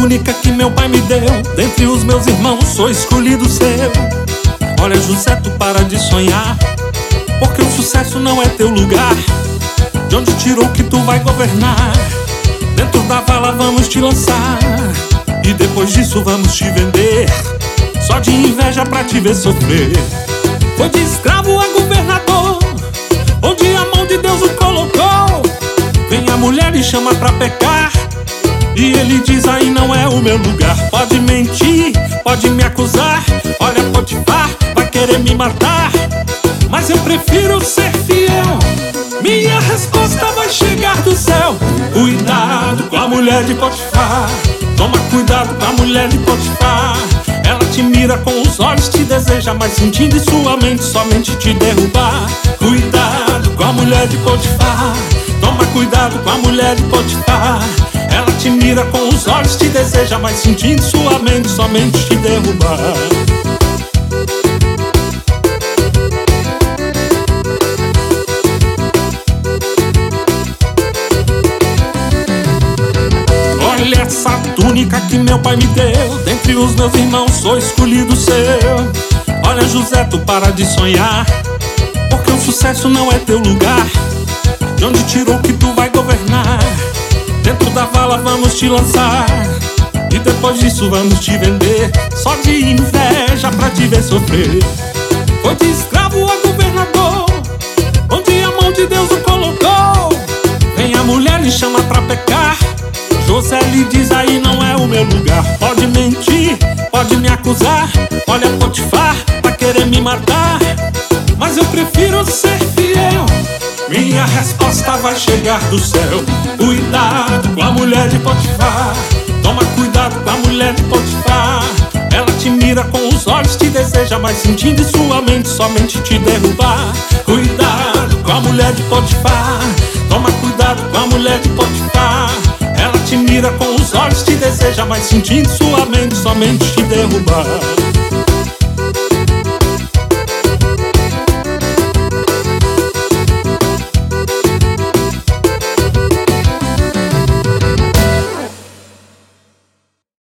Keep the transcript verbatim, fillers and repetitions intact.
túnica que meu pai me deu. Dentre os meus irmãos sou escolhido seu. Olha, José, tu para de sonhar, porque o sucesso não é teu lugar. De onde tirou que tu vai governar? Dentro da vala vamos te lançar, e depois disso vamos te vender, só de inveja pra te ver sofrer. Foi de escravo a governador, onde a mão de Deus o colocou. Vem a mulher e chama pra pecar, e ele diz: aí não é o meu lugar. Pode mentir, pode me acusar. Olha, Potifar vai querer me matar, mas eu prefiro ser fiel. Minha resposta vai chegar do céu. Cuidado com a mulher de Potifar. Toma cuidado com a mulher de Potifar. Ela te mira com os olhos, te deseja, mas sentindo em sua mente somente te derrubar. Cuidado com a mulher de Potifar. Toma cuidado com a mulher de Potifar. Ela te mira com os olhos, te deseja, mas sentindo em sua mente somente te derrubar. Olha essa túnica que meu pai me deu. Dentre os meus irmãos sou escolhido seu. Olha, José, tu para de sonhar, porque o sucesso não é teu lugar. De onde tirou que tu vai governar? Dentro da vala vamos te lançar, e depois disso vamos te vender, só de inveja pra te ver sofrer. Foi de escravo a governador, onde a mão de Deus o colocou. Vem a mulher e chama pra pecar, José lhe diz: aí não é o meu lugar. Pode mentir, pode me acusar. Olha, Potifar vai querer me matar, mas eu prefiro ser fiel. Minha resposta vai chegar do céu. Cuidado com a mulher de Potifar. Toma cuidado com a mulher de Potifar. Ela te mira com os olhos, te deseja, mas sentindo em sua mente somente te derrubar. Cuidado com a mulher de Potifar. Toma cuidado com a mulher de Potifar. Ela te mira com os olhos, te deseja, mas sentindo em sua mente somente te derrubar.